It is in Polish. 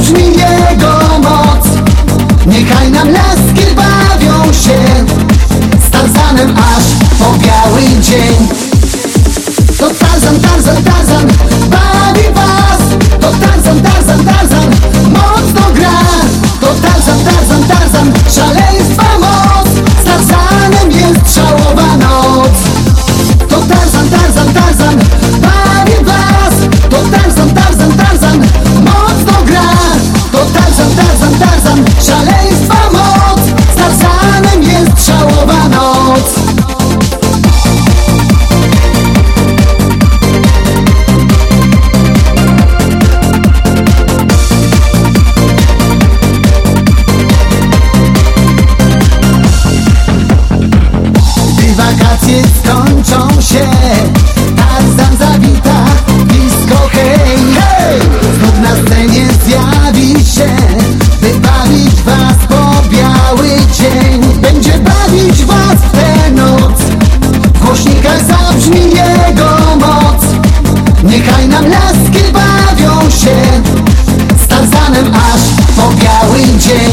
zabrzmi jego moc. Niechaj nam laski bawią się z Tarzanem aż po biały dzień. To Tarzan, Tarzan, Tarzan bawi was. To Tarzan, Tarzan, Tarzan mocno gra. To Tarzan, Tarzan, Tarzan szaleństwa moc. Z Tarzanem jest szalowa noc. To Tarzan, Tarzan, Tarzan bawi was. To Tarzan, Tarzan, Tarzan mocno gra. To Tarzan, Tarzan, Tarzan szaleństwa moc. Z Tarzanem jest szalowa noc. Wakacje skończą się, Tarzan zawita, disco hej, hej! Znów na scenie zjawi się, by bawić was po biały dzień. Będzie bawić was w tę noc, w głośnikach zabrzmi jego moc. Niechaj nam laski bawią się z Tarzanem aż po biały dzień.